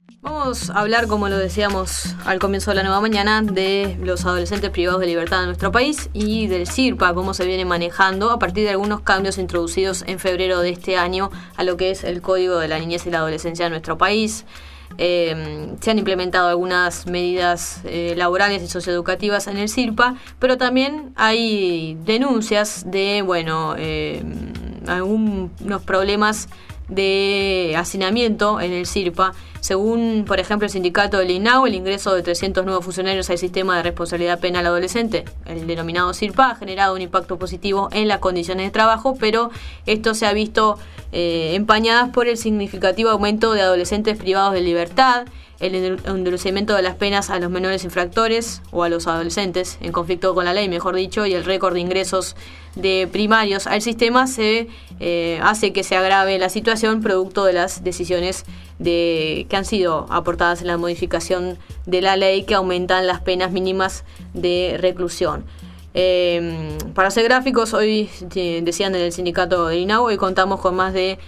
Vamos a hablar, como lo decíamos al comienzo de la nueva mañana, de los adolescentes privados de libertad en nuestro país y del CIRPA, cómo se viene manejando a partir de algunos cambios introducidos en febrero de este año a lo que es el Código de la Niñez y la Adolescencia de nuestro país. Se han implementado algunas medidas laborales y socioeducativas en el CIRPA, pero también hay denuncias de, algunos problemas de hacinamiento en el CIRPA. Según, por ejemplo, el sindicato del INAU, el ingreso de 300 nuevos funcionarios al sistema de responsabilidad penal adolescente, el denominado CIRPA, ha generado un impacto positivo en las condiciones de trabajo, pero esto se ha visto empañadas por el significativo aumento de adolescentes privados de libertad, el endurecimiento de las penas a los menores infractores o a los adolescentes en conflicto con la ley, mejor dicho, y el récord de ingresos de primarios al sistema se hace que se agrave la situación producto de las decisiones que han sido aportadas en la modificación de la ley que aumentan las penas mínimas de reclusión. Para ser gráficos, hoy decían en el sindicato de INAU, hoy contamos con más de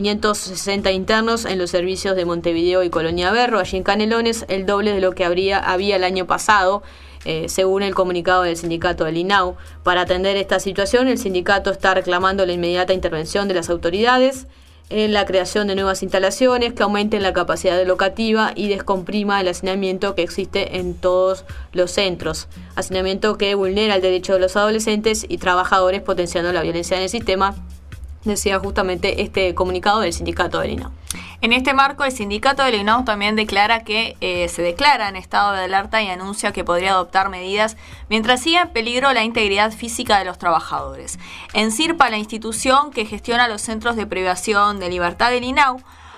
560 internos en los servicios de Montevideo y Colonia Berro, allí en Canelones, el doble de lo que había el año pasado, según el comunicado del sindicato del INAU. Para atender esta situación, el sindicato está reclamando la inmediata intervención de las autoridades en la creación de nuevas instalaciones que aumenten la capacidad locativa y descomprima el hacinamiento que existe en todos los centros. Hacinamiento que vulnera el derecho de los adolescentes y trabajadores, potenciando la violencia en el sistema, decía justamente este comunicado del sindicato del INAU. En este marco, el sindicato del INAU también declara que se declara en estado de alerta y anuncia que podría adoptar medidas mientras siga en peligro la integridad física de los trabajadores. En CIRPA, la institución que gestiona los centros de privación de libertad del INAU,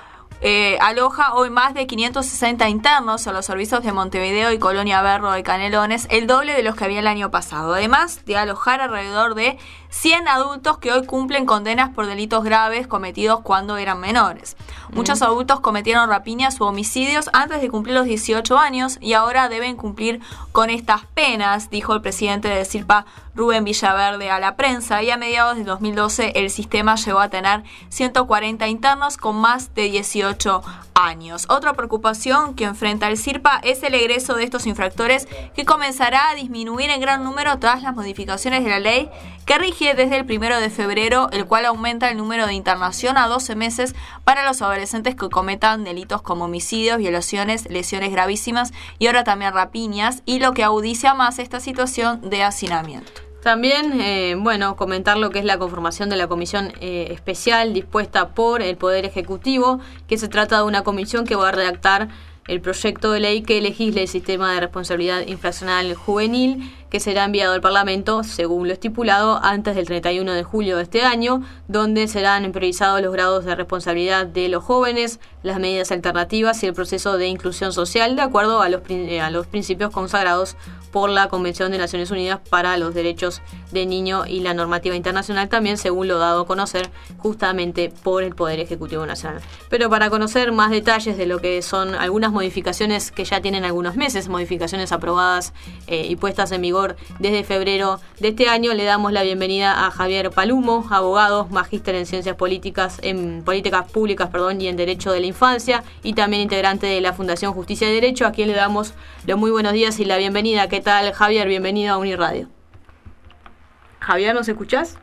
aloja hoy más de 560 internos en los servicios de Montevideo y Colonia Berro de Canelones, el doble de los que había el año pasado, además de alojar alrededor de 100 adultos que hoy cumplen condenas por delitos graves cometidos cuando eran menores. Muchos adultos cometieron rapiñas u homicidios antes de cumplir los 18 años y ahora deben cumplir con estas penas, dijo el presidente de CIRPA, Rubén Villaverde, a la prensa, y a mediados de 2012 el sistema llegó a tener 140 internos con más de 18 años. Otra preocupación que enfrenta el CIRPA es el egreso de estos infractores, que comenzará a disminuir en gran número tras las modificaciones de la ley que rige desde el 1 de febrero, el cual aumenta el número de internación a 12 meses para los adolescentes que cometan delitos como homicidios, violaciones, lesiones gravísimas y ahora también rapiñas, y lo que agudiza más esta situación de hacinamiento. También, comentar lo que es la conformación de la comisión especial dispuesta por el Poder Ejecutivo, que se trata de una comisión que va a redactar el proyecto de ley que legisle el sistema de responsabilidad infraccional juvenil, que será enviado al Parlamento, según lo estipulado, antes del 31 de julio de este año, donde serán priorizados los grados de responsabilidad de los jóvenes, las medidas alternativas y el proceso de inclusión social, de acuerdo a los principios consagrados por la Convención de Naciones Unidas para los Derechos del Niño y la normativa internacional, también según lo dado a conocer justamente por el Poder Ejecutivo Nacional. Pero para conocer más detalles de lo que son algunas modificaciones que ya tienen algunos meses, modificaciones aprobadas y puestas en vigor desde febrero de este año, le damos la bienvenida a Javier Palumo, abogado, magíster en Ciencias Políticas, en Políticas Públicas, y en Derecho de la Infancia, y también integrante de la Fundación Justicia y Derecho, a quien le damos los muy buenos días y la bienvenida. ¿Qué tal, Javier? Bienvenido a Uniradio. Javier, ¿nos escuchás?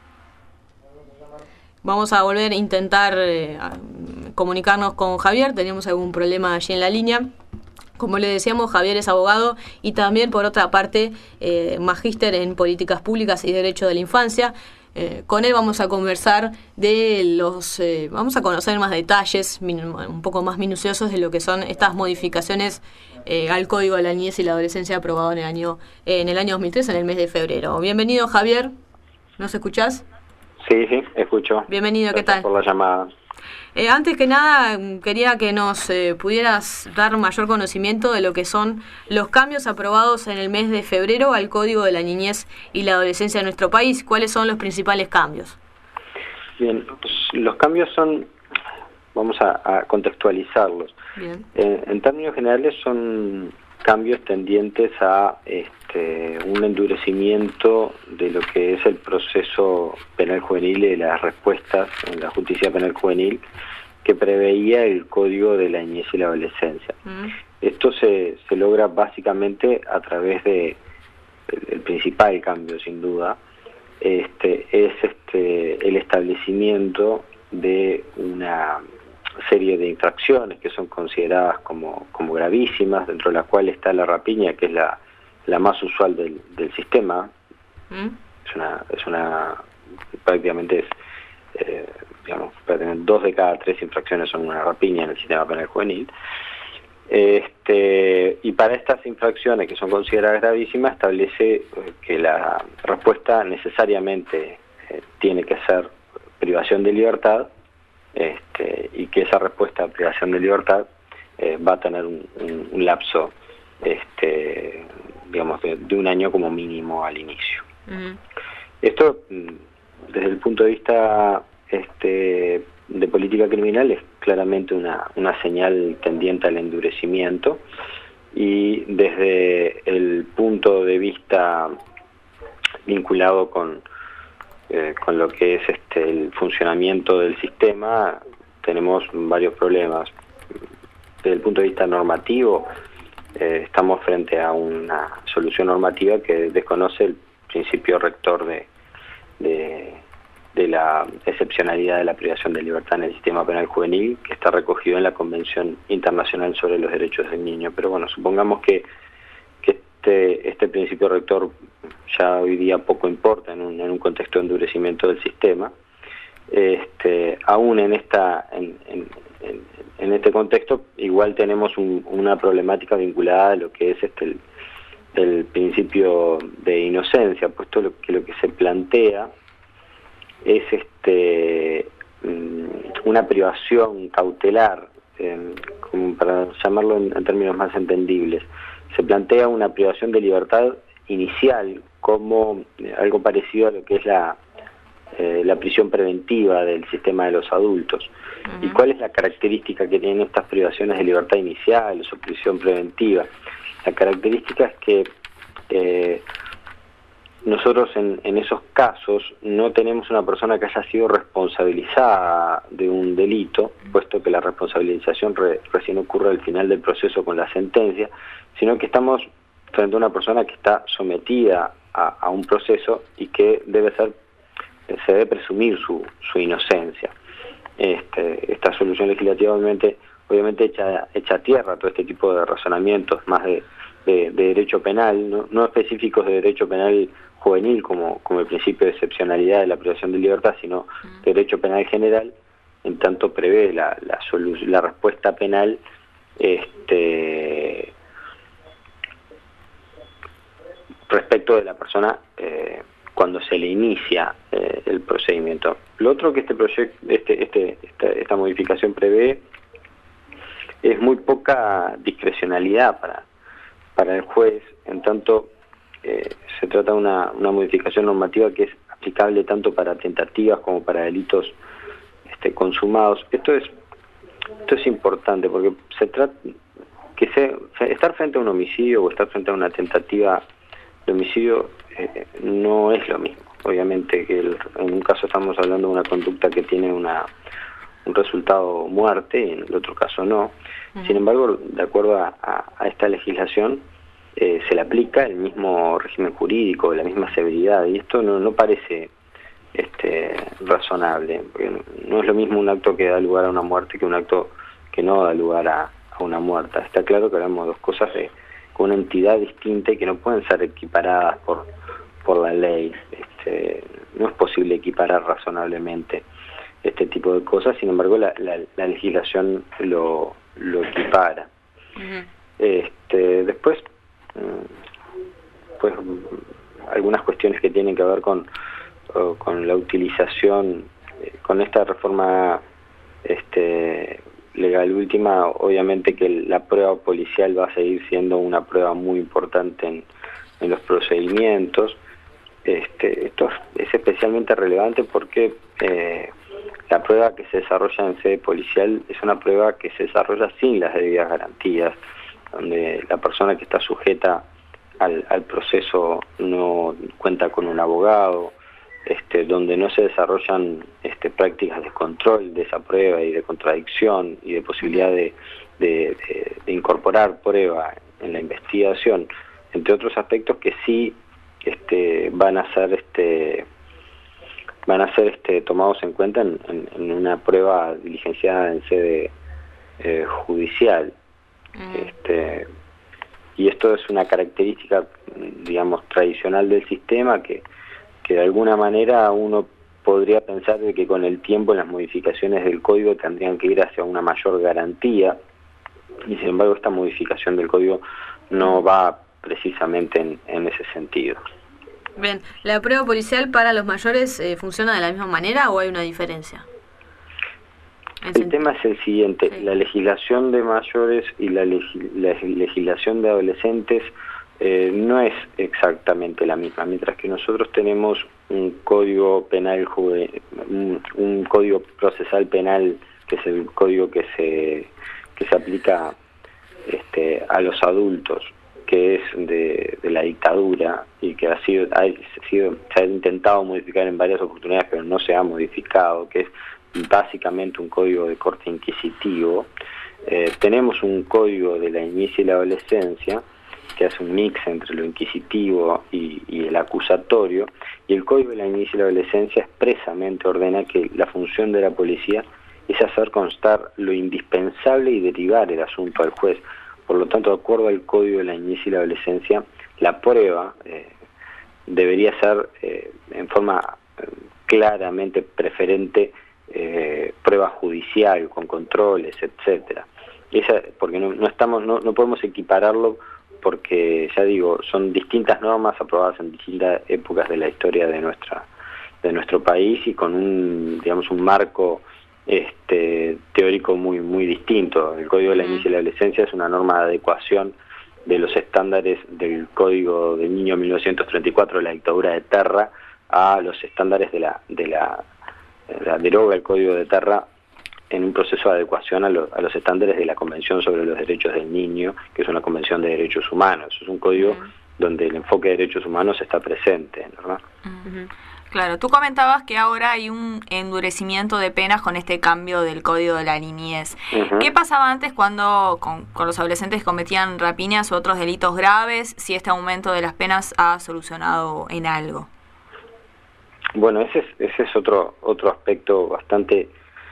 Vamos a volver a intentar comunicarnos con Javier. Tenemos algún problema allí en la línea. Como le decíamos, Javier es abogado y también, por otra parte, magíster en Políticas Públicas y Derecho de la Infancia. Con él vamos a conversar vamos a conocer más detalles, un poco más minuciosos de lo que son estas modificaciones al Código de la Niñez y la Adolescencia aprobado en el año 2003, en el mes de febrero. Bienvenido, Javier. ¿Nos escuchás? Sí, escucho. Bienvenido, ¿qué tal? Gracias por la llamada. Antes que nada, quería que nos pudieras dar mayor conocimiento de lo que son los cambios aprobados en el mes de febrero al Código de la Niñez y la Adolescencia de nuestro país. ¿Cuáles son los principales cambios? Bien, pues los cambios son, vamos a contextualizarlos. Bien. En términos generales son cambios tendientes a un endurecimiento de lo que es el proceso penal juvenil y de las respuestas en la justicia penal juvenil que preveía el Código de la Niñez y la Adolescencia. Esto se logra básicamente a través de el principal cambio, sin duda, es el establecimiento de una serie de infracciones que son consideradas como gravísimas, dentro de la cual está la rapiña, que es la más usual del sistema. Prácticamente digamos, 2 de cada 3 infracciones son una rapiña en el sistema penal juvenil. Y para estas infracciones que son consideradas gravísimas, establece que la respuesta necesariamente tiene que ser privación de libertad, y que esa respuesta a privación de libertad va a tener un lapso, digamos, de 1 año como mínimo al inicio. Esto, desde el punto de vista de política criminal, es claramente una señal tendiente al endurecimiento, y desde el punto de vista vinculado con lo que es el funcionamiento del sistema, tenemos varios problemas. Desde el punto de vista normativo, estamos frente a una solución normativa que desconoce el principio rector de la excepcionalidad de la privación de libertad en el sistema penal juvenil, que está recogido en la Convención Internacional sobre los Derechos del Niño. Pero bueno, supongamos que este principio rector ya hoy día poco importa en un contexto de endurecimiento del sistema. Aún en este contexto igual tenemos una problemática vinculada a lo que es el principio de inocencia, puesto que lo que se plantea es una privación cautelar, como para llamarlo en términos más entendibles. Se plantea una privación de libertad inicial como algo parecido a lo que es la prisión preventiva del sistema de los adultos. ¿Y cuál es la característica que tienen estas privaciones de libertad inicial o prisión preventiva? La característica es que nosotros en esos casos no tenemos una persona que haya sido responsabilizada de un delito, puesto que la responsabilización recién ocurre al final del proceso con la sentencia, sino que estamos frente a una persona que está sometida a un proceso y que se debe presumir su inocencia. Esta solución legislativa obviamente echa a tierra todo este tipo de razonamientos más de derecho penal, no específicos de derecho penal juvenil como el principio de excepcionalidad de la privación de libertad, sino derecho penal general, en tanto prevé la respuesta penal respecto de la persona cuando se le inicia el procedimiento. Lo otro que esta modificación prevé es muy poca discrecionalidad para el juez, en tanto se trata de una modificación normativa que es aplicable tanto para tentativas como para delitos consumados. Esto es importante porque se trata estar frente a un homicidio o estar frente a una tentativa de homicidio no es lo mismo. Obviamente que en un caso estamos hablando de una conducta que tiene un resultado muerte, y en el otro caso no. Sin embargo, de acuerdo a esta legislación, se le aplica el mismo régimen jurídico, la misma severidad, y esto no parece razonable, porque no es lo mismo un acto que da lugar a una muerte que un acto que no da lugar a una muerte. Está claro que hablamos de dos cosas con una entidad distinta y que no pueden ser equiparadas por la ley. No es posible equiparar razonablemente este tipo de cosas, sin embargo la legislación lo equipara. Después, pues algunas cuestiones que tienen que ver con la utilización, con esta reforma legal última, obviamente que la prueba policial va a seguir siendo una prueba muy importante en los procedimientos. Esto es especialmente relevante porque la prueba que se desarrolla en sede policial es una prueba que se desarrolla sin las debidas garantías, donde la persona que está sujeta al proceso no cuenta con un abogado, donde no se desarrollan prácticas de control de esa prueba y de contradicción y de posibilidad de incorporar prueba en la investigación, entre otros aspectos que sí van a ser tomados en cuenta en una prueba diligenciada en sede judicial. Y esto es una característica, digamos, tradicional del sistema que de alguna manera uno podría pensar de que con el tiempo las modificaciones del código tendrían que ir hacia una mayor garantía, y sin embargo esta modificación del código no va precisamente en ese sentido. Bien, ¿la prueba policial para los mayores funciona de la misma manera o hay una diferencia? El tema es el siguiente, sí. La legislación de mayores y la legislación de adolescentes no es exactamente la misma, mientras que nosotros tenemos un código penal, un código procesal penal, que es el código que se aplica a los adultos, que es de la dictadura y que se ha intentado modificar en varias oportunidades, pero no se ha modificado, que es básicamente un código de corte inquisitivo. Tenemos un código de la niñez y la adolescencia que hace un mix entre lo inquisitivo y el acusatorio, y el código de la niñez y la adolescencia expresamente ordena que la función de la policía es hacer constar lo indispensable y derivar el asunto al juez. Por lo tanto, de acuerdo al código de la niñez y la adolescencia, la prueba debería ser en forma claramente preferente prueba judicial, con controles, etcétera. Porque no podemos equipararlo, porque ya digo, son distintas normas aprobadas en distintas épocas de la historia de nuestro país y con un marco teórico muy distinto. El Código de la Niñez y la Adolescencia es una norma de adecuación de los estándares del Código del Niño 1934 de la dictadura de Terra a los estándares de la deroga el Código de Terra en un proceso de adecuación a los estándares de la Convención sobre los Derechos del Niño, que es una convención de derechos humanos. Es un código donde el enfoque de derechos humanos está presente, ¿verdad? Claro, tú comentabas que ahora hay un endurecimiento de penas con este cambio del Código de la Niñez. ¿Qué pasaba antes cuando con los adolescentes que cometían rapiñas u otros delitos graves, si este aumento de las penas ha solucionado en algo? Bueno, ese es otro aspecto bastante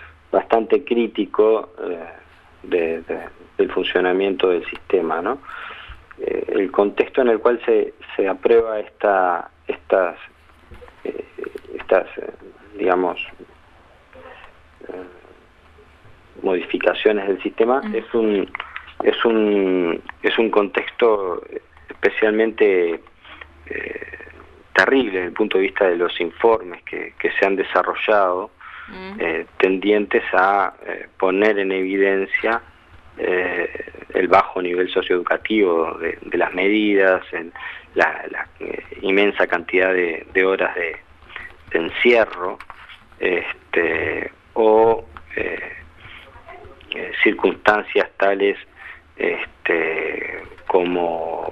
crítico del funcionamiento del sistema, ¿no? El contexto en el cual se aprueba estas modificaciones del sistema es un contexto especialmente terrible desde el punto de vista de los informes que se han desarrollado, tendientes a poner en evidencia el bajo nivel socioeducativo de las medidas, la inmensa cantidad de horas de encierro, o circunstancias tales como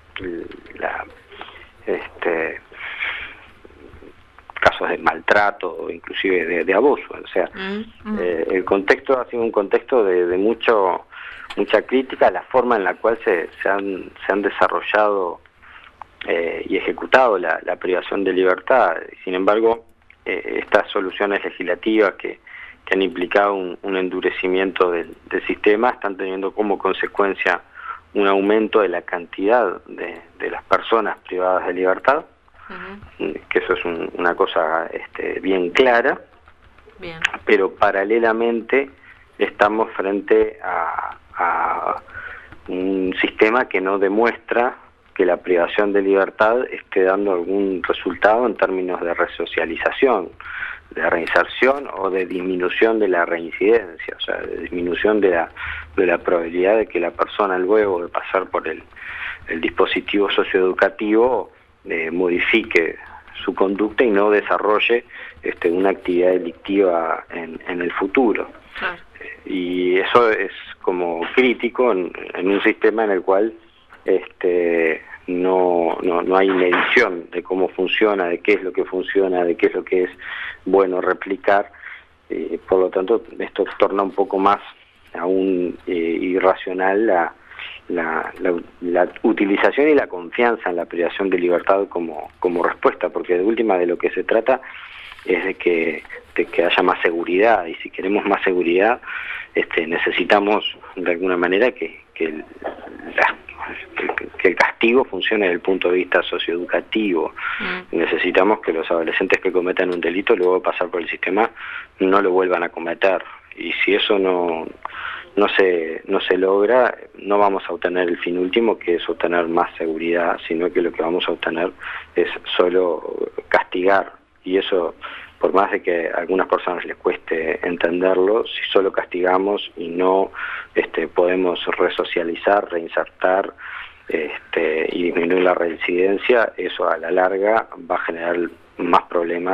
casos de maltrato o inclusive de abuso. O sea, el contexto ha sido un contexto de mucha crítica a la forma en la cual se han desarrollado y ejecutado la privación de libertad. Sin embargo, estas soluciones legislativas que han implicado un endurecimiento del sistema están teniendo como consecuencia un aumento de la cantidad de las personas privadas de libertad, que eso es una cosa bien clara. Bien. Pero paralelamente estamos frente a un sistema que no demuestra que la privación de libertad esté dando algún resultado en términos de resocialización, de reinserción o de disminución de la reincidencia, o sea, de disminución de la probabilidad de que la persona, luego de pasar por el dispositivo socioeducativo, modifique su conducta y no desarrolle una actividad delictiva en el futuro. Claro. Y eso es como crítico en un sistema en el cual no hay medición de cómo funciona, de qué es lo que funciona, de qué es lo que es bueno replicar. Por lo tanto, esto torna un poco más aún irracional la utilización y la confianza en la privación de libertad como respuesta, porque de última de lo que se trata es de que haya más seguridad, y si queremos más seguridad necesitamos de alguna manera que el castigo funcione desde el punto de vista socioeducativo. Necesitamos que los adolescentes que cometan un delito luego de pasar por el sistema no lo vuelvan a cometer, y si eso no se logra, no vamos a obtener el fin último, que es obtener más seguridad, sino que lo que vamos a obtener es solo castigar, y eso, por más de que a algunas personas les cueste entenderlo, si solo castigamos y no podemos resocializar, reinsertar y disminuir la reincidencia, eso a la larga va a generar más problemas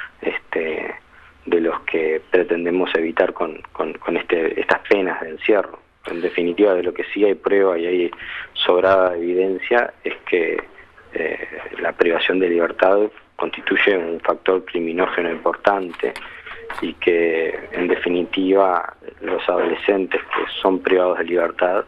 de los que pretendemos evitar con estas penas de encierro. En definitiva, de lo que sí hay prueba y hay sobrada evidencia es que la privación de libertad constituye un factor criminógeno importante, y que en definitiva los adolescentes que son privados de libertad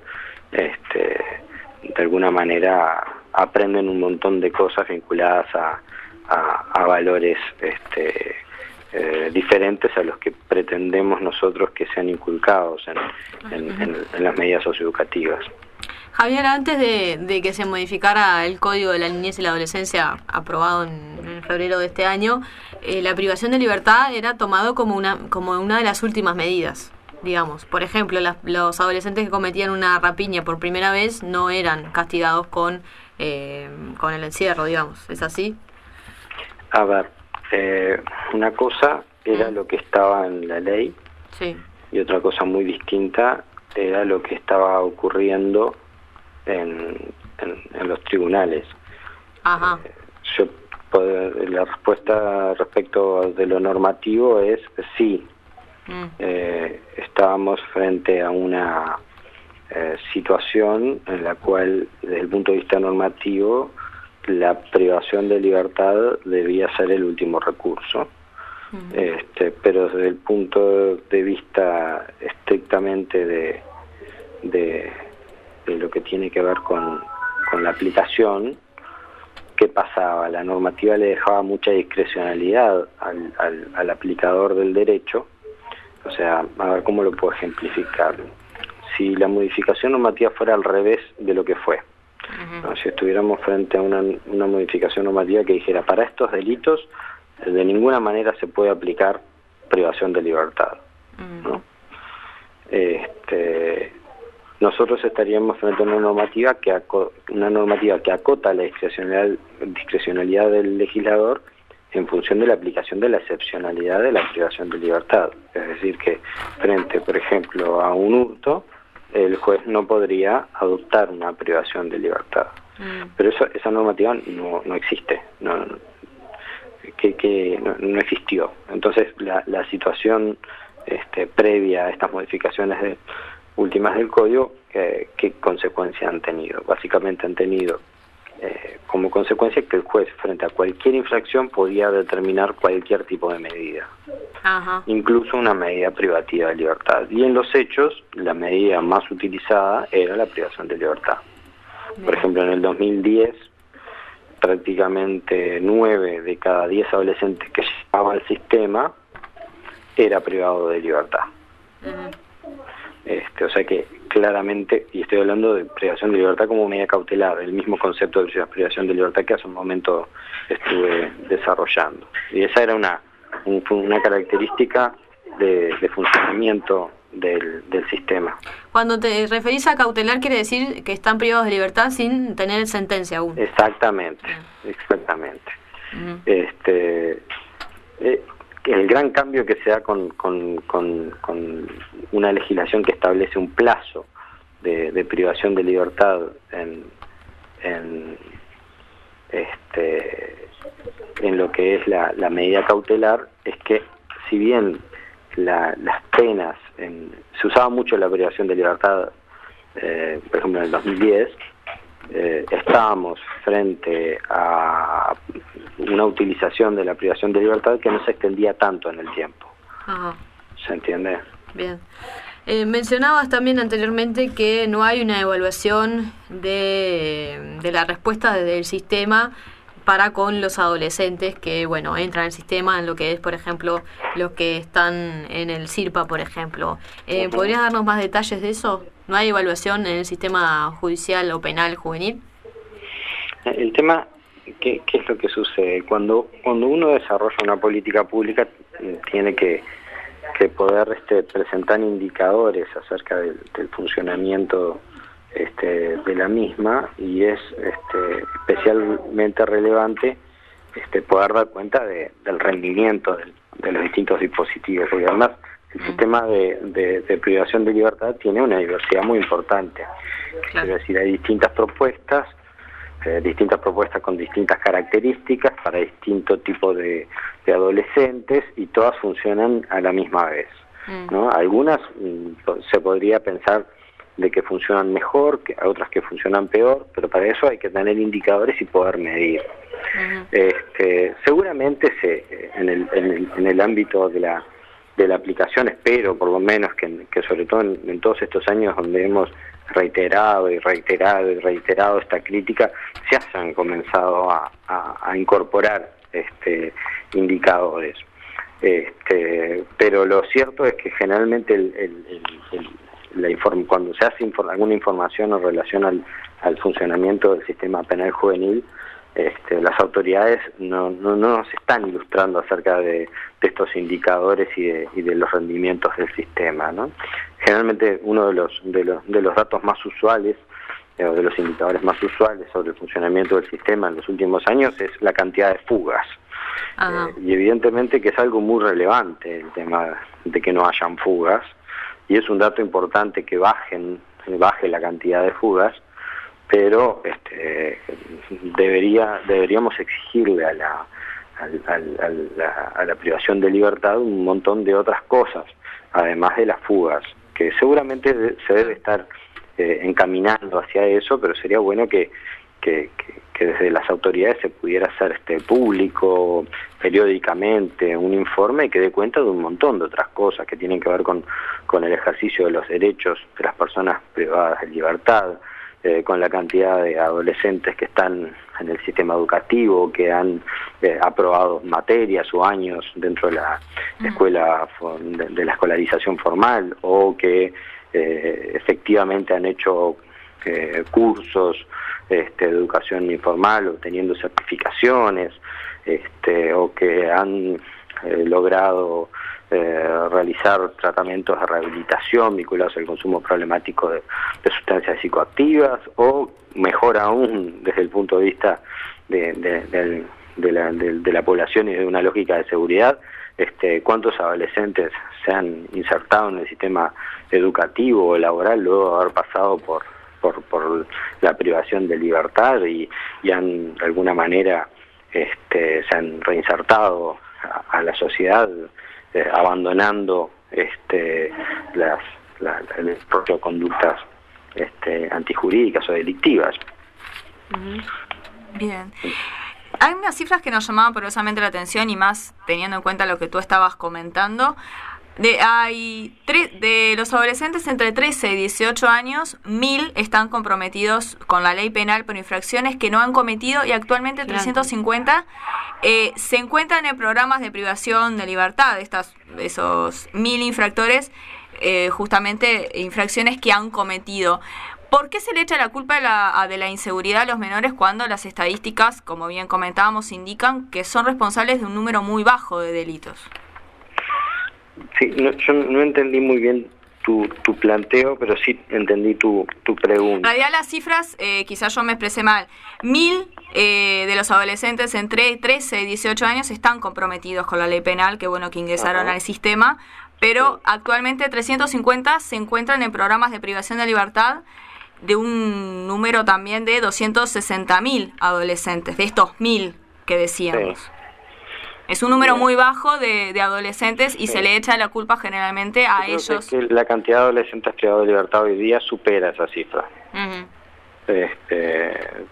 de alguna manera aprenden un montón de cosas vinculadas a valores diferentes a los que pretendemos nosotros que sean inculcados en las medidas socioeducativas. Javier, antes de que se modificara el Código de la Niñez y la Adolescencia, aprobado en febrero de este año, la privación de libertad era tomado como una de las últimas medidas, digamos. Por ejemplo, los adolescentes que cometían una rapiña por primera vez no eran castigados con el encierro, digamos. ¿Es así? A ver, una cosa era lo que estaba en la ley, sí, y otra cosa muy distinta era lo que estaba ocurriendo en los tribunales. Ajá. La respuesta respecto de lo normativo es sí. Estábamos frente a una situación en la cual, desde el punto de vista normativo, la privación de libertad debía ser el último recurso. Pero desde el punto de vista estrictamente de lo que tiene que ver con la aplicación, ¿qué pasaba? La normativa le dejaba mucha discrecionalidad al aplicador del derecho. O sea, a ver cómo lo puedo ejemplificar. Si la modificación normativa fuera al revés de lo que fue, ¿no? Si estuviéramos frente a una modificación normativa que dijera, para estos delitos de ninguna manera se puede aplicar privación de libertad, ¿no? Nosotros estaríamos frente a una normativa que acota la discrecionalidad del legislador en función de la aplicación de la excepcionalidad de la privación de libertad. Es decir, que frente, por ejemplo, a un hurto, el juez no podría adoptar una privación de libertad. Pero esa normativa no existe, no existió. Entonces, la situación previa a estas modificaciones últimas del Código, ¿qué consecuencia han tenido? Básicamente han tenido como consecuencia que el juez, frente a cualquier infracción, podía determinar cualquier tipo de medida. Ajá. Incluso una medida privativa de libertad. Y en los hechos, la medida más utilizada era la privación de libertad. Bien. Por ejemplo, en el 2010, prácticamente 9 de cada 10 adolescentes que llegaban al sistema era privado de libertad. O sea que claramente, y estoy hablando de privación de libertad como medida cautelar, el mismo concepto de privación de libertad que hace un momento estuve desarrollando. Y esa era una característica de funcionamiento del sistema. Cuando te referís a cautelar, quiere decir que están privados de libertad sin tener sentencia aún. Exactamente. El gran cambio que se da con una legislación que establece un plazo de privación de libertad en lo que es la medida cautelar es que, si bien las penas, se usaba mucho la privación de libertad, por ejemplo en el 2010, estamos frente a una utilización de la privación de libertad que no se extendía tanto en el tiempo. Ajá. ¿Se entiende? Bien. Mencionabas también anteriormente que no hay una evaluación de la respuesta del sistema para con los adolescentes que, bueno, entran al sistema en lo que es, por ejemplo, los que están en el CIRPA, por ejemplo. ¿Podrías darnos más detalles de eso? ¿No hay evaluación en el sistema judicial o penal juvenil? El tema, ¿qué es lo que sucede? Cuando uno desarrolla una política pública, tiene que poder presentar indicadores acerca del funcionamiento de la misma, y es especialmente relevante poder dar cuenta del rendimiento de los distintos dispositivos, porque además el sistema de privación de libertad tiene una diversidad muy importante. Claro. Es decir, hay distintas propuestas con distintas características para distinto tipo de adolescentes, y todas funcionan a la misma vez, ¿no? Algunas se podría pensar de que funcionan mejor, otras que funcionan peor, pero para eso hay que tener indicadores y poder medir. Seguramente en el ámbito de la aplicación, espero por lo menos que sobre todo en todos estos años donde hemos reiterado esta crítica, se hayan comenzado a incorporar indicadores. Pero lo cierto es que generalmente cuando se hace alguna información en relación al funcionamiento del sistema penal juvenil, las autoridades no nos están ilustrando acerca de estos indicadores y de los rendimientos del sistema, ¿no? Generalmente uno de los datos más usuales, o de los indicadores más usuales sobre el funcionamiento del sistema en los últimos años, es la cantidad de fugas. Y evidentemente que es algo muy relevante el tema de que no hayan fugas, y es un dato importante que baje la cantidad de fugas, pero deberíamos exigirle a la privación de libertad un montón de otras cosas, además de las fugas, que seguramente se debe estar encaminando hacia eso, pero sería bueno que desde las autoridades se pudiera hacer público periódicamente un informe que dé cuenta de un montón de otras cosas que tienen que ver con el ejercicio de los derechos de las personas privadas de libertad, con la cantidad de adolescentes que están en el sistema educativo, que han aprobado materias o años dentro de la escuela, de la escolarización formal, o que efectivamente han hecho cursos de educación informal, obteniendo certificaciones, o que han logrado realizar tratamientos de rehabilitación vinculados al consumo problemático de sustancias psicoactivas, o mejor aún desde el punto de vista de la población y de una lógica de seguridad, cuántos adolescentes se han insertado en el sistema educativo o laboral luego de haber pasado por la privación de libertad y han de alguna manera se han reinsertado a la sociedad, abandonando las propias conductas antijurídicas o delictivas. Bien. Hay unas cifras que nos llamaban poderosamente la atención, y más teniendo en cuenta lo que tú estabas comentando. De los adolescentes entre 13 y 18 años, 1.000 están comprometidos con la ley penal por infracciones que no han cometido, y actualmente 350 se encuentran en programas de privación de libertad. Esos 1.000 infractores, justamente infracciones que han cometido. ¿Por qué se le echa la culpa de la inseguridad a los menores cuando las estadísticas, como bien comentábamos, indican que son responsables de un número muy bajo de delitos? Sí, yo no entendí muy bien tu planteo, pero sí entendí tu pregunta. En realidad las cifras, quizás yo me expresé mal. 1.000 de los adolescentes entre 13 y 18 años están comprometidos con la ley penal, que ingresaron al sistema, pero actualmente 350 se encuentran en programas de privación de libertad, de un número también de 260.000 adolescentes, de estos 1.000 que decíamos. Sí. Es un número muy bajo de adolescentes, y se le echa la culpa generalmente a ellos. Que la cantidad de adolescentes privados de libertad hoy día supera esa cifra.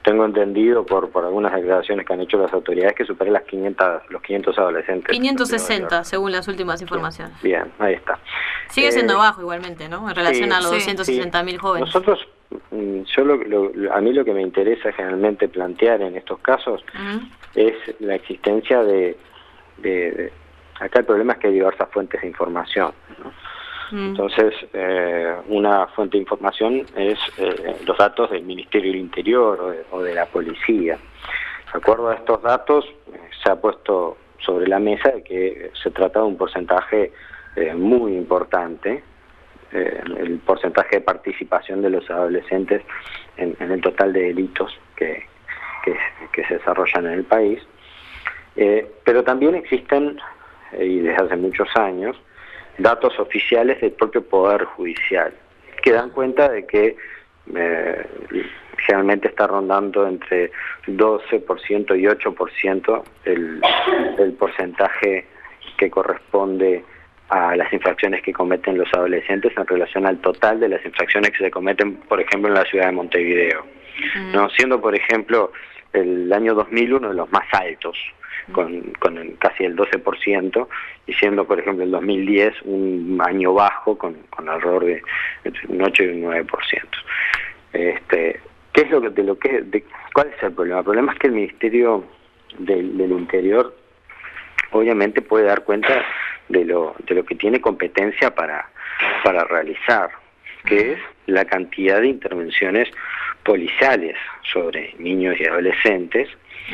tengo entendido por algunas declaraciones que han hecho las autoridades que supera los 500 adolescentes. 560, según las últimas informaciones. Bien, ahí está. Sigue siendo bajo igualmente, ¿no? En relación a los 260.000 jóvenes. Nosotros, a mí lo que me interesa generalmente plantear en estos casos es la existencia de acá el problema es que hay diversas fuentes de información, ¿no? Entonces, una fuente de información es los datos del Ministerio del Interior o de la policía. De acuerdo a estos datos, se ha puesto sobre la mesa de que se trata de un porcentaje muy importante, el porcentaje de participación de los adolescentes en el total de delitos que se desarrollan en el país. Pero también existen, y desde hace muchos años, datos oficiales del propio Poder Judicial, que dan cuenta de que generalmente está rondando entre 12% y 8% el porcentaje que corresponde a las infracciones que cometen los adolescentes en relación al total de las infracciones que se cometen, por ejemplo, en la ciudad de Montevideo, ¿no? Siendo, por ejemplo, el año 2000 uno de los más altos, con casi el 12%, y siendo, por ejemplo, el 2010 un año bajo con alrededor de entre un 8 y un 9%. ¿Qué es cuál es el problema? El problema es que el Ministerio del Interior obviamente puede dar cuenta de lo que tiene competencia para realizar, que es la cantidad de intervenciones policiales sobre niños y adolescentes,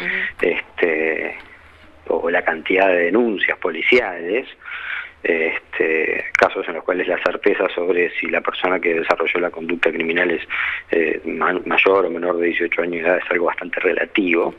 o la cantidad de denuncias policiales, casos en los cuales la certeza sobre si la persona que desarrolló la conducta criminal es mayor o menor de 18 años de edad es algo bastante relativo.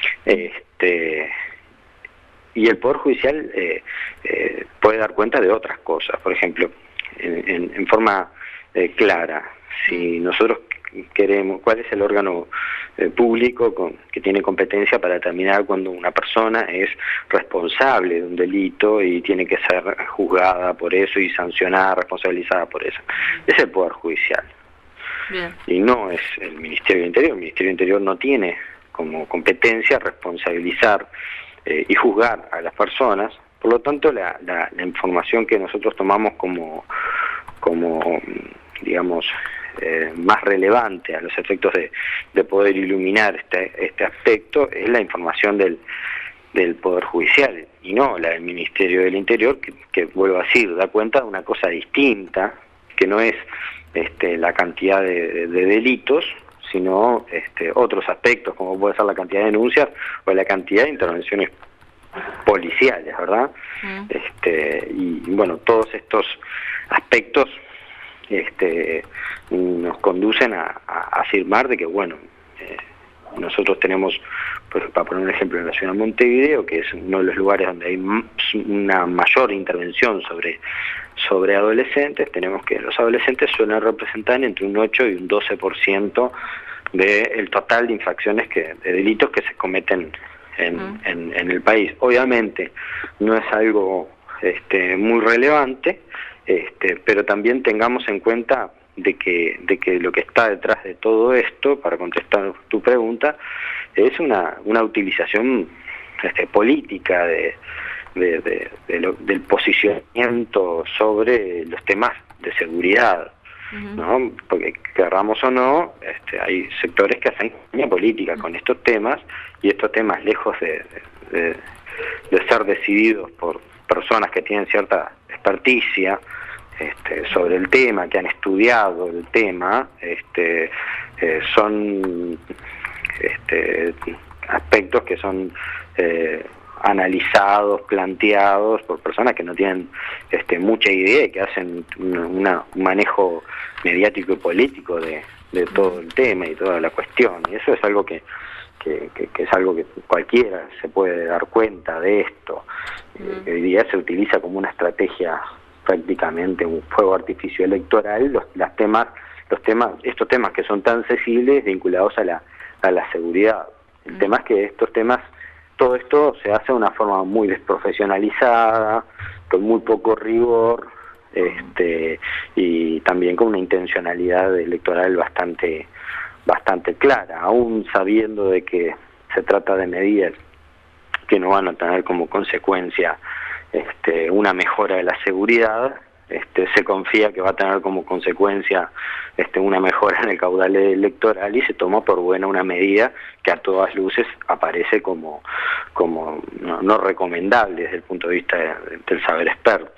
Y el Poder Judicial puede dar cuenta de otras cosas, por ejemplo, en forma clara, si nosotros queremos, cuál es el órgano público que tiene competencia para determinar cuando una persona es responsable de un delito y tiene que ser juzgada por eso y sancionada, responsabilizada por eso. Es el Poder Judicial. Bien. Y no es el Ministerio del Interior. El Ministerio del Interior no tiene como competencia responsabilizar y juzgar a las personas. Por lo tanto, la información que nosotros tomamos como digamos, más relevante a los efectos de poder iluminar este aspecto es la información del Poder Judicial y no la del Ministerio del Interior, que vuelvo a decir, da cuenta de una cosa distinta, que no es la cantidad de delitos, sino otros aspectos, como puede ser la cantidad de denuncias o la cantidad de intervenciones policiales, ¿verdad? Y bueno, todos estos aspectos nos conducen a afirmar de que, bueno, nosotros tenemos, pues, para poner un ejemplo, en la ciudad de Montevideo, que es uno de los lugares donde hay una mayor intervención sobre adolescentes, tenemos que los adolescentes suelen representar entre un 8 y un 12% del total de infracciones, de delitos que se cometen en el país. Obviamente no es algo muy relevante, pero también tengamos en cuenta de que lo que está detrás de todo esto, para contestar tu pregunta, es una utilización política del posicionamiento sobre los temas de seguridad, ¿no? Porque querramos o no, hay sectores que hacen campaña política con estos temas, y estos temas, lejos de ser decididos por personas que tienen cierta experticia sobre el tema, que han estudiado el tema, son aspectos que son analizados, planteados por personas que no tienen mucha idea y que hacen un manejo mediático y político de todo el tema y toda la cuestión. Y eso es algo que es algo que cualquiera se puede dar cuenta de esto. Hoy día se utiliza como una estrategia, prácticamente un fuego artificio electoral, estos temas que son tan sensibles vinculados a la seguridad. El tema es que estos temas, todo esto se hace de una forma muy desprofesionalizada, con muy poco rigor, y también con una intencionalidad electoral bastante bastante clara, aún sabiendo de que se trata de medidas que no van a tener como consecuencia una mejora de la seguridad. Se confía que va a tener como consecuencia una mejora en el caudal electoral, y se toma por buena una medida que a todas luces aparece como no recomendable desde el punto de vista del saber experto.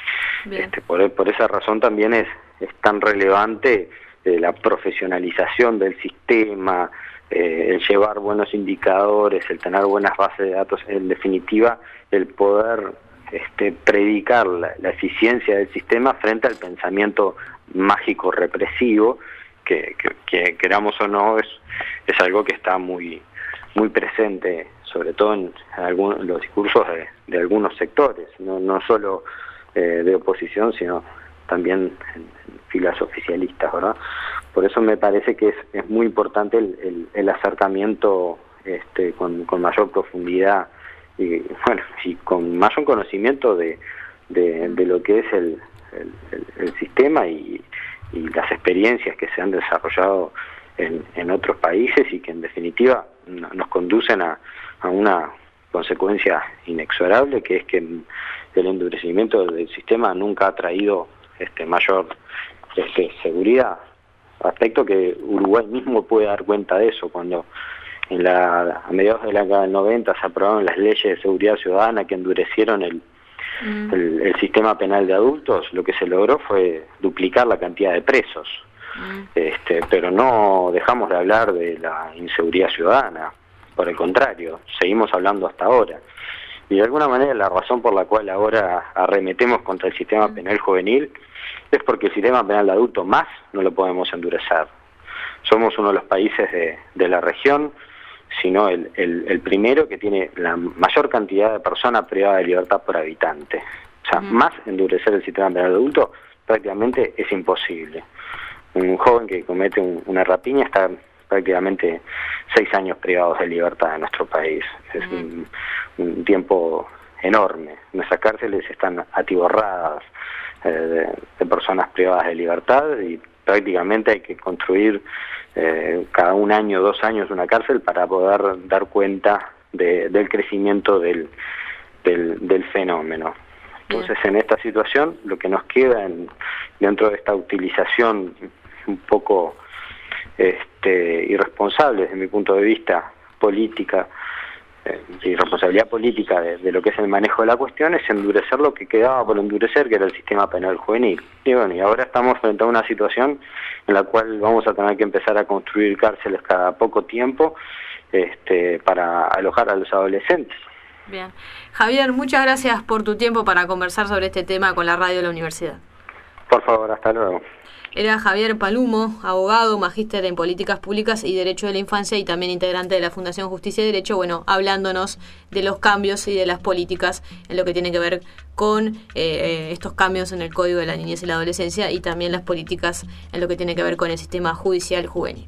Por esa razón también es tan relevante la profesionalización del sistema, el llevar buenos indicadores, el tener buenas bases de datos, en definitiva el poder predicar la eficiencia del sistema frente al pensamiento mágico represivo que queramos o no es algo que está muy presente, sobre todo en los discursos de algunos sectores, no solo de oposición, sino también en filas oficialistas, ¿verdad? Por eso me parece que es muy importante el acercamiento con mayor profundidad y con mayor conocimiento de lo que es el sistema y las experiencias que se han desarrollado en otros países, y que en definitiva nos conducen a una consecuencia inexorable, que es que el endurecimiento del sistema nunca ha traído mayor seguridad, aspecto que Uruguay mismo puede dar cuenta de eso. Cuando a mediados de la década del 90 se aprobaron las leyes de seguridad ciudadana que endurecieron el sistema penal de adultos, lo que se logró fue duplicar la cantidad de presos, pero no dejamos de hablar de la inseguridad ciudadana, por el contrario, seguimos hablando hasta ahora. Y de alguna manera la razón por la cual ahora arremetemos contra el sistema penal juvenil es porque el sistema penal de adulto más no lo podemos endurecer. Somos uno de los países de la región, sino el primero que tiene la mayor cantidad de personas privadas de libertad por habitante. O sea, más endurecer el sistema penal de adulto prácticamente es imposible. Un joven que comete una rapiña está prácticamente 6 años privados de libertad en nuestro país. Es un tiempo enorme. Nuestras cárceles están atiborradas de personas privadas de libertad, y prácticamente hay que construir cada 1 año, 2 años una cárcel para poder dar cuenta del crecimiento del fenómeno. Entonces, en esta situación, lo que nos queda dentro de esta utilización un poco irresponsable desde mi punto de vista política, y responsabilidad política de lo que es el manejo de la cuestión, es endurecer lo que quedaba por endurecer, que era el sistema penal juvenil. Y ahora estamos frente a una situación en la cual vamos a tener que empezar a construir cárceles cada poco tiempo para alojar a los adolescentes. Bien. Javier, muchas gracias por tu tiempo para conversar sobre este tema con la radio de la universidad. Por favor, hasta luego. Era Javier Palumo, abogado, magíster en Políticas Públicas y Derecho de la Infancia, y también integrante de la Fundación Justicia y Derecho, hablándonos de los cambios y de las políticas en lo que tiene que ver con estos cambios en el Código de la Niñez y la Adolescencia, y también las políticas en lo que tiene que ver con el sistema judicial juvenil.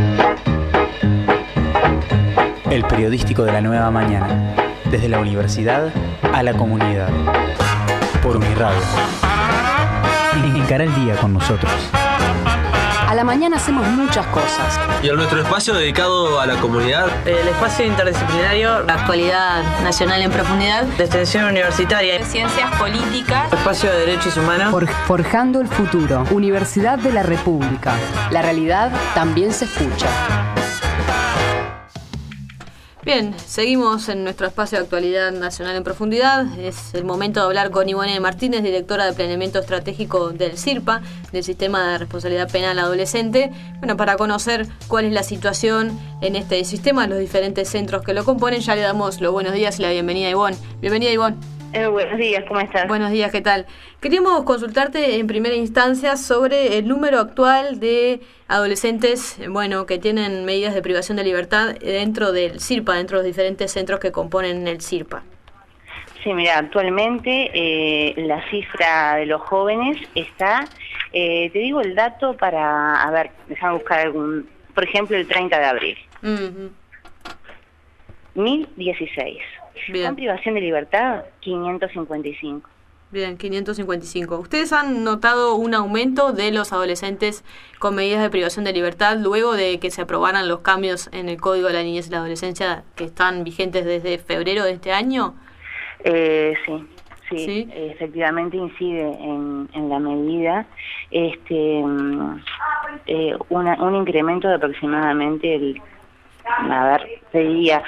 El periodístico de la nueva mañana, desde la universidad a la comunidad, por Uniradio. Encara el día con nosotros. A la mañana hacemos muchas cosas. Y en nuestro espacio dedicado a la comunidad, el espacio interdisciplinario, la actualidad nacional en profundidad, de extensión universitaria, de ciencias políticas, espacio de derechos humanos, Forjando el futuro. Universidad de la República. La realidad también se escucha. Bien, seguimos en nuestro espacio de actualidad nacional en profundidad. Es el momento de hablar con Ivonne Martínez, directora de Planeamiento Estratégico del CIRPA, del Sistema de Responsabilidad Penal Adolescente, para conocer cuál es la situación en este sistema, los diferentes centros que lo componen. Ya le damos los buenos días y la bienvenida a Ivonne. Bienvenida, Ivonne. Buenos días, ¿cómo estás? Buenos días, ¿qué tal? Queríamos consultarte en primera instancia sobre el número actual de adolescentes, que tienen medidas de privación de libertad dentro del CIRPA, dentro de los diferentes centros que componen el CIRPA. Sí, mira, actualmente la cifra de los jóvenes está, te digo el dato para, déjame buscar algún, por ejemplo, el 30 de abril. 1016. Bien. Con privación de libertad, 555. Bien, 555. ¿Ustedes han notado un aumento de los adolescentes con medidas de privación de libertad luego de que se aprobaran los cambios en el Código de la Niñez y la Adolescencia que están vigentes desde febrero de este año? Sí, efectivamente incide en la medida un incremento de aproximadamente te diría,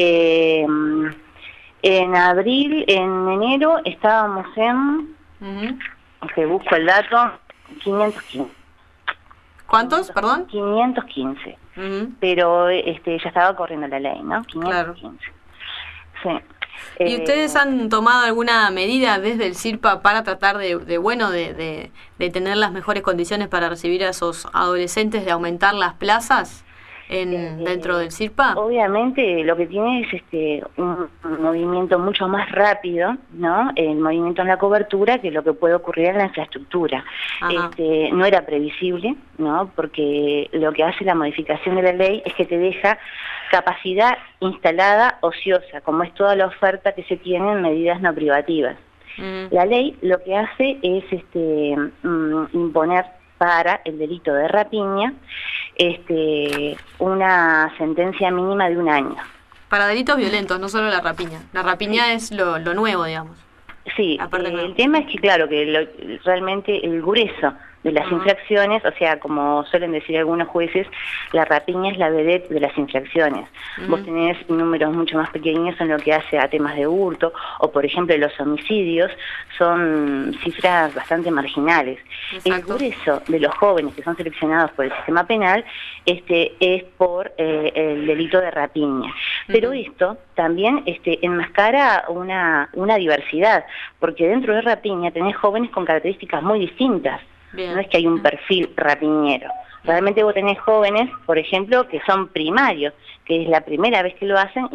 en abril, en enero estábamos en, que busco el dato, 515. ¿Cuántos, perdón? 515. Pero ya estaba corriendo la ley, ¿no? 515. Claro. Sí. ¿Y ustedes han tomado alguna medida desde el CIRPA para tratar de tener las mejores condiciones para recibir a esos adolescentes, de aumentar las plazas dentro del CIRPA? Obviamente lo que tiene es un movimiento mucho más rápido, ¿no? El movimiento en la cobertura que lo que puede ocurrir en la infraestructura. No era previsible, ¿no? Porque lo que hace la modificación de la ley es que te deja capacidad instalada ociosa, como es toda la oferta que se tiene en medidas no privativas. La ley lo que hace es imponer para el delito de rapiña una sentencia mínima de 1 año. Para delitos violentos, no solo la rapiña. La rapiña es lo nuevo, digamos. Sí, el tema es que, claro, que realmente el grueso de las infracciones, o sea, como suelen decir algunos jueces, la rapiña es la vedette de las infracciones. Vos tenés números mucho más pequeños en lo que hace a temas de hurto, o por ejemplo los homicidios son cifras bastante marginales. Exacto. El grueso de los jóvenes que son seleccionados por el sistema penal es por el delito de rapiña. Pero esto también enmascara una diversidad, porque dentro de rapiña tenés jóvenes con características muy distintas. Bien. No es que hay un perfil rapiñero. Realmente vos tenés jóvenes, por ejemplo, que son primarios, que es la primera vez que lo hacen y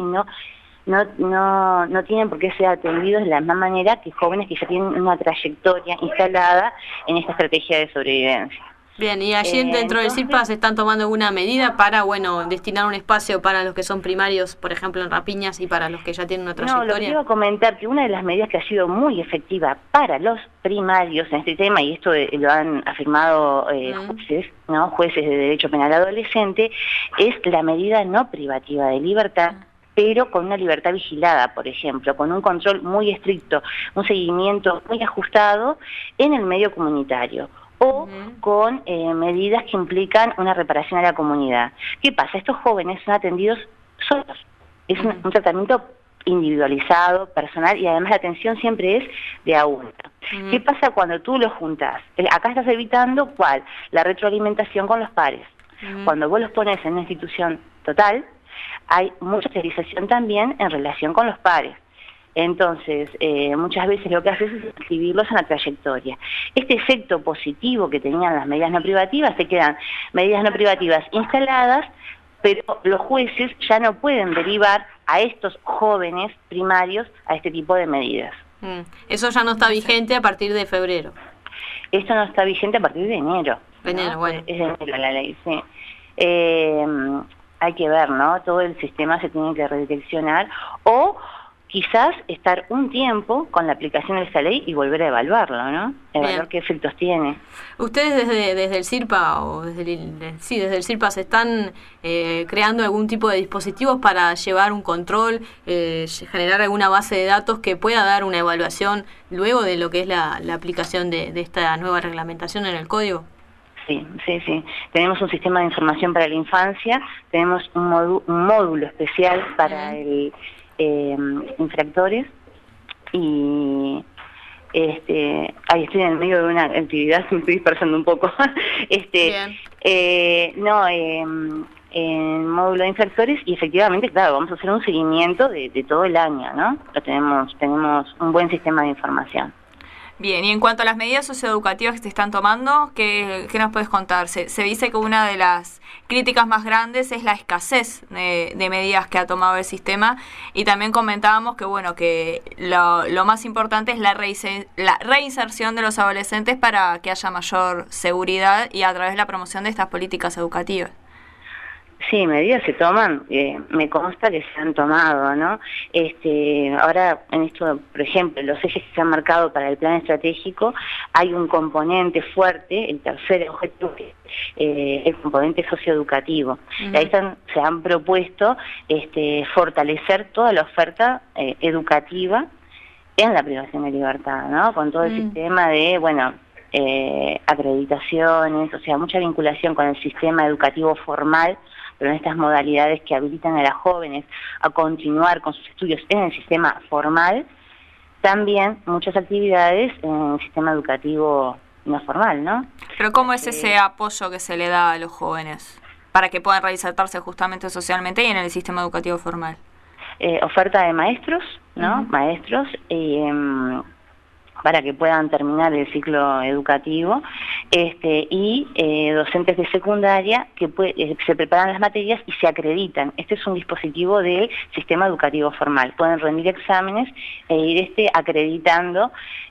no tienen por qué ser atendidos de la misma manera que jóvenes que ya tienen una trayectoria instalada en esta estrategia de sobrevivencia. Bien, y allí dentro del CIRPA se están tomando alguna medida para, destinar un espacio para los que son primarios, por ejemplo, en rapiñas, y para los que ya tienen una trayectoria. No, lo que iba a comentar, que una de las medidas que ha sido muy efectiva para los primarios en este tema, y esto lo han afirmado jueces, ¿no? Jueces de derecho penal adolescente, es la medida no privativa de libertad, pero con una libertad vigilada, por ejemplo, con un control muy estricto, un seguimiento muy ajustado en el medio comunitario, o con medidas que implican una reparación a la comunidad. ¿Qué pasa? Estos jóvenes son atendidos solos. Es un tratamiento individualizado, personal, y además la atención siempre es de a uno. ¿Qué pasa cuando tú los juntás? Acá estás evitando, ¿cuál? La retroalimentación con los pares. Cuando vos los pones en una institución total, hay mucha socialización también en relación con los pares. Entonces, muchas veces lo que haces es inscribirlos en la trayectoria. Este efecto positivo que tenían las medidas no privativas, se quedan medidas no privativas instaladas, pero los jueces ya no pueden derivar a estos jóvenes primarios a este tipo de medidas. Eso ya no está vigente a partir de febrero. Esto no está vigente a partir de enero. Enero, bueno. Es de enero la ley, sí. Hay que ver, ¿no? Todo el sistema se tiene que redireccionar, o quizás estar un tiempo con la aplicación de esta ley y volver a evaluarlo, ¿no? Evaluar qué efectos tiene. ¿Ustedes desde el CIRPA o desde el CIRPA se están creando algún tipo de dispositivos para llevar un control, generar alguna base de datos que pueda dar una evaluación luego de lo que es la aplicación de esta nueva reglamentación en el código? Sí. Tenemos un sistema de información para la infancia, tenemos un módulo especial para infractores, y ahí estoy en el medio de una actividad, me estoy dispersando un poco. En módulo de infractores, y efectivamente, claro, vamos a hacer un seguimiento de todo el año, ¿no? Tenemos un buen sistema de información. Bien, y en cuanto a las medidas socioeducativas que se están tomando, ¿qué nos puedes contar? Se dice que una de las críticas más grandes es la escasez de medidas que ha tomado el sistema, y también comentábamos que lo más importante es la reinserción de los adolescentes para que haya mayor seguridad y a través de la promoción de estas políticas educativas. Sí, medidas se toman, me consta que se han tomado, ¿no? Ahora, en esto, por ejemplo, los ejes que se han marcado para el plan estratégico, hay un componente fuerte, el tercer objetivo, el componente socioeducativo. Y ahí se han propuesto fortalecer toda la oferta educativa en la privación de libertad, ¿no? Con todo el sistema de, acreditaciones, o sea, mucha vinculación con el sistema educativo formal, pero en estas modalidades que habilitan a las jóvenes a continuar con sus estudios en el sistema formal, también muchas actividades en el sistema educativo no formal, ¿no? Pero ¿cómo es ese apoyo que se le da a los jóvenes para que puedan reinsertarse justamente socialmente y en el sistema educativo formal? Oferta de maestros, ¿no? Maestros, para que puedan terminar el ciclo educativo, y docentes de secundaria que se preparan las materias y se acreditan. Este es un dispositivo del sistema educativo formal. Pueden rendir exámenes e ir acreditando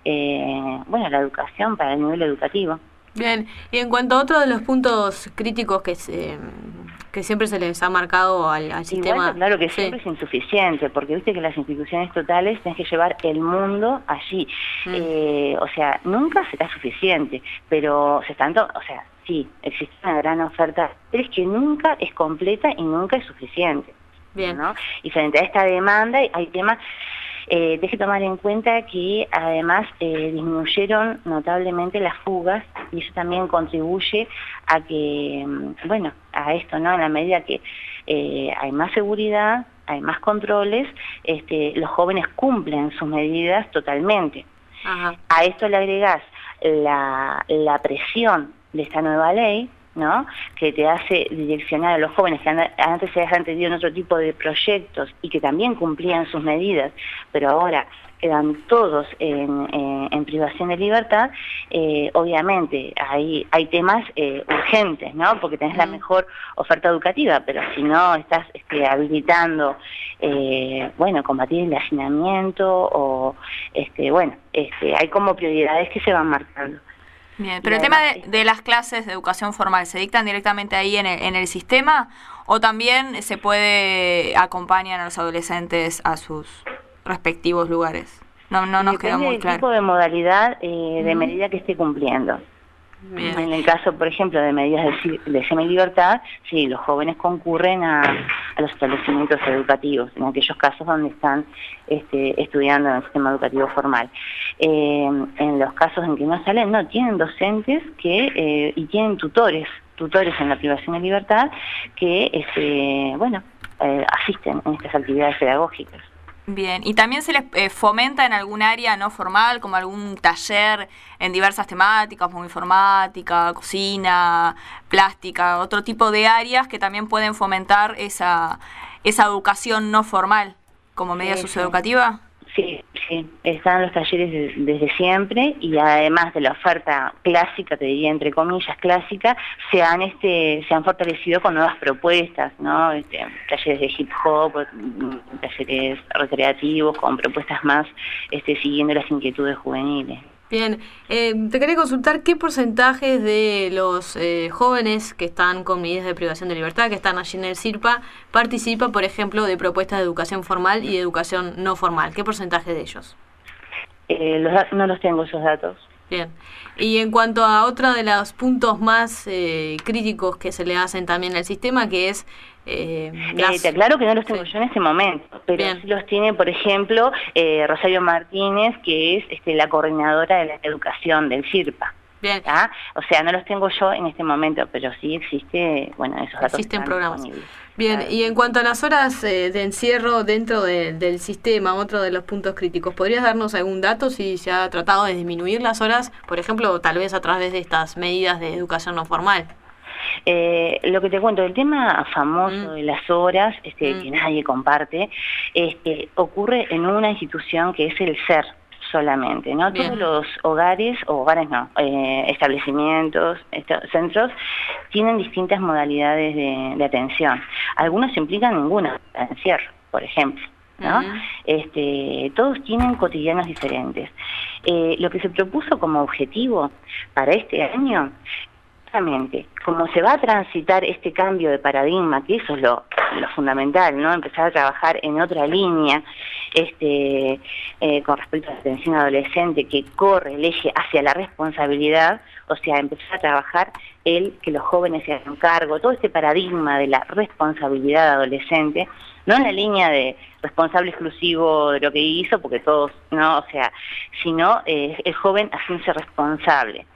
la educación para el nivel educativo. Bien, y en cuanto a otro de los puntos críticos que siempre se les ha marcado al sistema... Igual, claro que siempre es insuficiente, porque viste que las instituciones totales tienen que llevar el mundo allí. O sea, nunca será suficiente, pero sí, existe una gran oferta, pero es que nunca es completa y nunca es suficiente. Bien. ¿No? Y frente a esta demanda hay temas... deje tomar en cuenta que además disminuyeron notablemente las fugas y eso también contribuye a que, a esto, ¿no? En la medida que hay más seguridad, hay más controles, los jóvenes cumplen sus medidas totalmente. Ajá. A esto le agregás la presión de esta nueva ley, ¿no? Que te hace direccionar a los jóvenes que antes se habían tenido en otro tipo de proyectos y que también cumplían sus medidas, pero ahora quedan todos en privación de libertad. Obviamente hay temas urgentes, ¿no? Porque tenés la mejor oferta educativa, pero si no estás habilitando, combatir el hacinamiento o, hay como prioridades que se van marcando. Bien, pero el tema de las clases de educación formal, ¿se dictan directamente ahí en el sistema o también se puede acompañar a los adolescentes a sus respectivos lugares? No nos queda muy claro. Depende del tipo de modalidad de medida que esté cumpliendo. Bien. En el caso, por ejemplo, de medidas de semilibertad, sí, los jóvenes concurren a los establecimientos educativos, en aquellos casos donde están estudiando en el sistema educativo formal. En los casos en que no salen, no, tienen docentes y tienen tutores en la privación de libertad que, asisten en estas actividades pedagógicas. Bien, ¿y también se les fomenta en algún área no formal, como algún taller en diversas temáticas, como informática, cocina, plástica, otro tipo de áreas que también pueden fomentar esa educación no formal como medida socioeducativa? Sí, están los talleres desde siempre y además de la oferta clásica, te diría entre comillas clásica, se han fortalecido con nuevas propuestas, ¿no? Talleres de hip hop, talleres recreativos con propuestas más siguiendo las inquietudes juveniles. Bien, te quería consultar qué porcentajes de los jóvenes que están con medidas de privación de libertad, que están allí en el CIRPA, participa, por ejemplo, de propuestas de educación formal y de educación no formal. ¿Qué porcentaje de ellos? No los tengo esos datos. Bien. Y en cuanto a otro de los puntos más críticos que se le hacen también al sistema, que es... te aclaro que no los tengo yo en este momento, pero Bien. sí los tiene, por ejemplo, Rosario Martínez, que es la coordinadora de la educación del CIRPA. Bien. ¿Ah? O sea, no los tengo yo en este momento, pero sí existe, esos datos. Existen programas. Disponibles. Bien, Claro. y en cuanto a las horas de encierro dentro del sistema, otro de los puntos críticos, ¿podrías darnos algún dato si se ha tratado de disminuir las horas, por ejemplo, tal vez a través de estas medidas de educación no formal? Lo que te cuento, el tema famoso de las horas, que nadie comparte, ocurre en una institución que es el SER solamente, ¿no? Bien. Todos los hogares no, establecimientos, centros, tienen distintas modalidades de atención. Algunos implican ninguna encierro, por ejemplo, ¿no? Todos tienen cotidianos diferentes. Lo que se propuso como objetivo para este año justamente, como se va a transitar este cambio de paradigma, que eso es lo fundamental, ¿no? Empezar a trabajar en otra línea, con respecto a la atención adolescente, que corre el eje hacia la responsabilidad, o sea, empezar a trabajar el que los jóvenes se hagan cargo, todo este paradigma de la responsabilidad adolescente, no en la línea de responsable exclusivo de lo que hizo, porque todos, ¿no? O sea, sino el joven haciéndose responsable.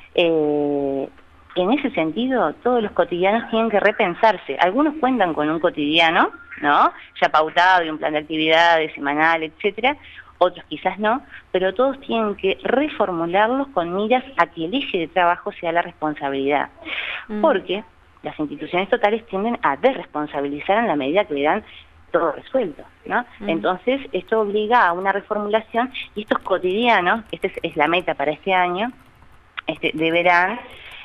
En ese sentido, todos los cotidianos tienen que repensarse. Algunos cuentan con un cotidiano, ¿no? Ya pautado y un plan de actividades semanal, etcétera. Otros quizás no, pero todos tienen que reformularlos con miras a que el eje de trabajo sea la responsabilidad. Porque las instituciones totales tienden a desresponsabilizar en la medida que le dan todo resuelto, ¿no? Entonces, esto obliga a una reformulación y estos cotidianos, esta es la meta para este año, deberán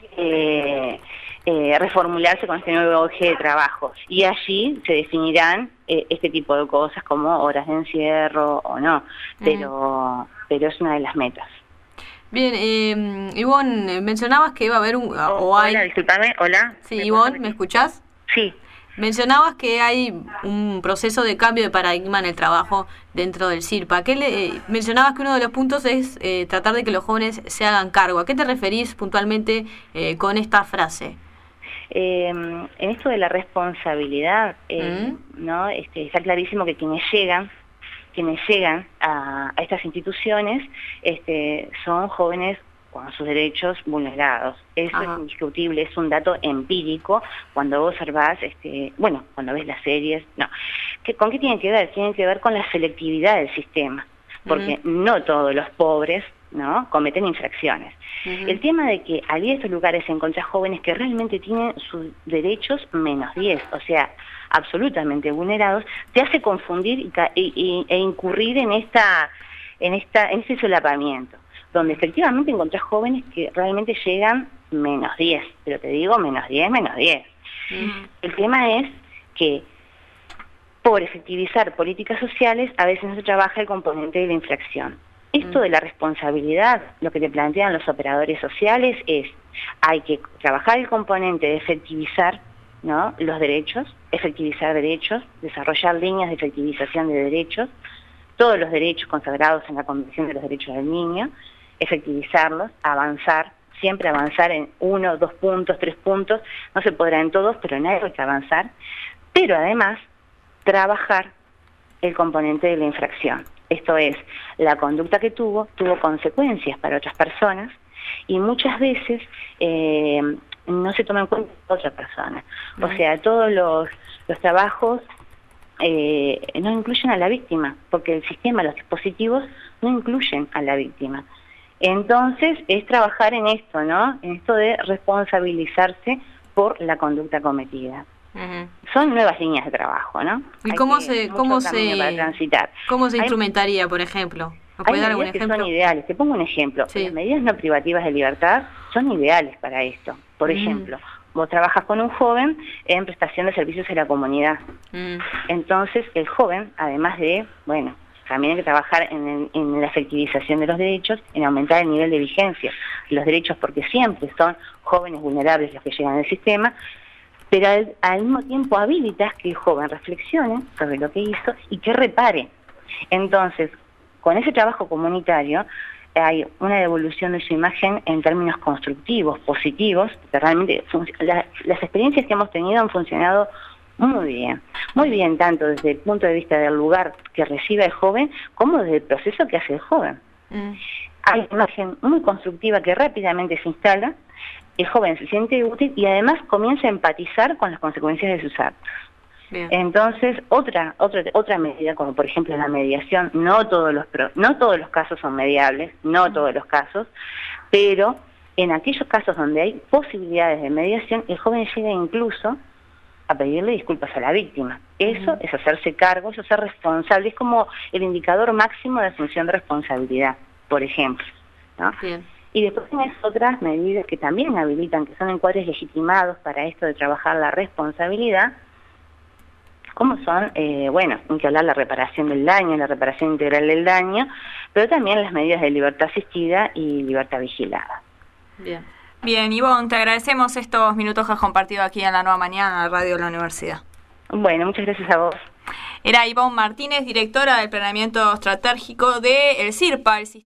reformularse con este nuevo eje de trabajo, y allí se definirán este tipo de cosas como horas de encierro o no, pero es una de las metas. Bien, Ivonne, mencionabas que iba a haber Hola, disculpame, hola. Sí, Ivonne, ¿me escuchás? Sí. Mencionabas que hay un proceso de cambio de paradigma en el trabajo dentro del CIRPA. Mencionabas que uno de los puntos es tratar de que los jóvenes se hagan cargo. ¿A qué te referís puntualmente con esta frase? En esto de la responsabilidad, ¿no? Está clarísimo que quienes llegan a estas instituciones son jóvenes con sus derechos vulnerados. Eso es indiscutible, es un dato empírico. Cuando vos observás, cuando ves las series, ¿con qué tiene que ver? Tiene que ver con la selectividad del sistema, porque no todos los pobres, ¿no?, cometen infracciones. El tema de que al ir a estos lugares encontrás jóvenes que realmente tienen sus derechos -10, o sea, absolutamente vulnerados, te hace confundir e incurrir en este solapamiento, donde efectivamente encontrás jóvenes que realmente llegan -10, pero te digo -10. El tema es que por efectivizar políticas sociales a veces no se trabaja el componente de la infracción. Esto de la responsabilidad, lo que te plantean los operadores sociales es, hay que trabajar el componente de efectivizar, ¿no?, los derechos, efectivizar derechos, desarrollar líneas de efectivización de derechos, todos los derechos consagrados en la Convención de los Derechos del Niño, efectivizarlos, avanzar, siempre avanzar en 1, 2 puntos, 3 puntos, no se podrá en todos, pero en algo hay que avanzar, pero además trabajar el componente de la infracción. Esto es, la conducta que tuvo consecuencias para otras personas y muchas veces no se toma en cuenta a otra persona. O sea, todos los trabajos no incluyen a la víctima, porque el sistema, los dispositivos no incluyen a la víctima. Entonces, es trabajar en esto, ¿no? En esto de responsabilizarse por la conducpuesta cometida. Son nuevas líneas de trabajo, ¿no? ¿Y cómo se transitar. Instrumentaría, por ejemplo? ¿Me Hay puede dar algún medidas que ejemplo? son ideales. Te pongo un ejemplo. Sí. Las medidas no privativas de libertad son ideales para esto. Por ejemplo, vos trabajas con un joven en prestación de servicios a la comunidad. Entonces, el joven, además de, también hay que trabajar en la efectivización de los derechos, en aumentar el nivel de vigencia de los derechos, porque siempre son jóvenes vulnerables los que llegan al sistema, pero al mismo tiempo habilitas que el joven reflexione sobre lo que hizo y que repare. Entonces, con ese trabajo comunitario hay una devolución de su imagen en términos constructivos, positivos, que realmente las experiencias que hemos tenido han funcionado muy bien, tanto desde el punto de vista del lugar que recibe el joven, como desde el proceso que hace el joven. Hay una imagen muy constructiva que rápidamente se instala, el joven se siente útil y además comienza a empatizar con las consecuencias de sus actos. Bien. Entonces, otra medida, como por ejemplo la mediación, no todos los casos son mediables, no todos los casos, pero en aquellos casos donde hay posibilidades de mediación, el joven llega incluso a pedirle disculpas a la víctima. Eso es hacerse cargo, eso es ser responsable, es como el indicador máximo de asunción de responsabilidad, por ejemplo, ¿no? Bien. Y después tienes otras medidas que también habilitan, que son encuadres legitimados para esto de trabajar la responsabilidad, como son, hay que hablar la reparación del daño, la reparación integral del daño, pero también las medidas de libertad asistida y libertad vigilada. Bien. Bien, Ivonne, te agradecemos estos minutos que has compartido aquí en La Nueva Mañana, la radio de la universidad. Bueno, muchas gracias a vos. Era Ivonne Martínez, directora del planeamiento estratégico del CIRPA, el